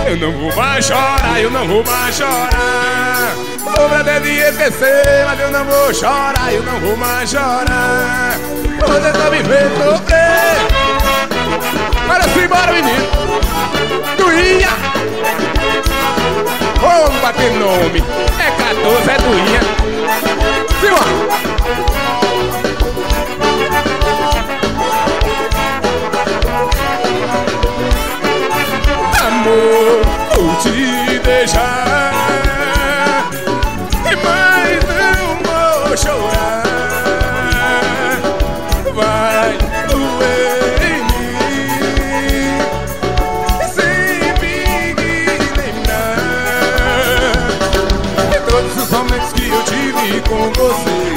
Eu não vou mais chorar, eu não vou mais chorar. Sobre até de esquecer, mas eu não vou chorar, eu não vou mais chorar. Você tá me vendo sofrer. Bora sim, bora menino. Duinha. Vamos bater nome. É 14, é Duinha. Simbora. Amor, vou te deixar e mais não vou chorar. Vai doer em mim sempre que lembrar de todos os momentos que eu tive com você.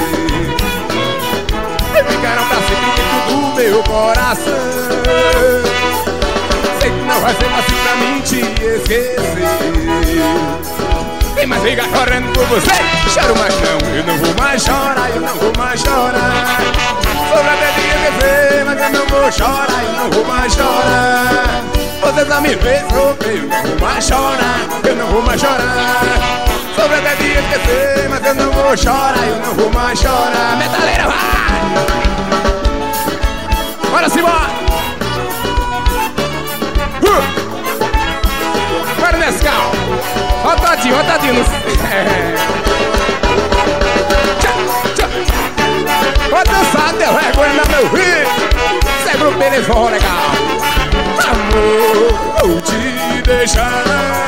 Ficaram pra sempre dentro do meu coração. Sei que não vai ser fácil pra mim te esquecer. Quem mais fica chorando por você? Choro mais não, eu não vou mais chorar, eu não vou mais chorar. Sobre até de esquecer, mas eu não vou chorar, eu não vou mais chorar. Você tá me vendo sofrer, eu não vou mais chorar, eu não vou mais chorar. Sobre até de esquecer, mas eu não vou chorar, eu não vou mais chorar. Metaleira, vai! Bora se bora! Bora nesse carro! Rotadinho, rotadinho! Vou dançar, deu vergonha no meu rio! Cê é grupo beleza, legal! Amor, vou te deixar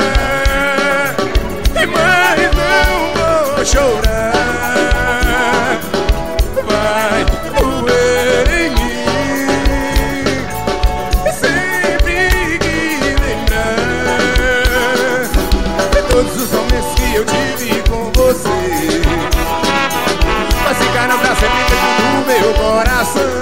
e mais não vou chorar. Vai doer em mim sempre que lembrar de todos os momentos que eu tive com você. Mas ficaram pra sempre dentro do meu coração.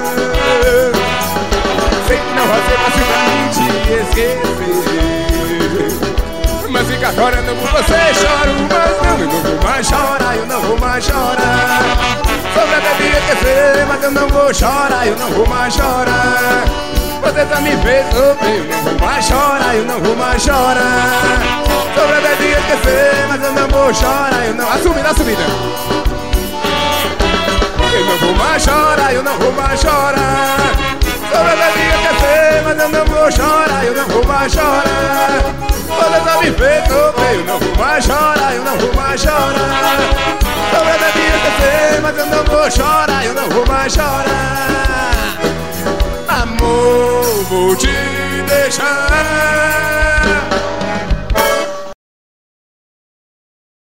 Sei que não vai ser fácil pra mim te esquecer, mas ficar chorando por você, choro, mas não, eu não vou mais chorar, eu não vou mais chorar. Sobre até de esquecer, mas eu não vou chorar, eu não vou mais chorar. Você tá me vendo sofrer, eu não vou mais chorar, eu não vou mais chorar. Sobre até de esquecer, mas eu não vou chorar, eu não... A subida. Eu não vou mais chorar, eu não vou mais chorar. Sobre até de esquecer, mas eu não vou chorar, eu não vou mais chorar. Você tá me vendo sofrer, eu não vou mais chorar, eu não vou mais chorar. Sobre até de esquecer, mas eu não vou chorar, eu não vou mais chorar. Amor, vou te deixar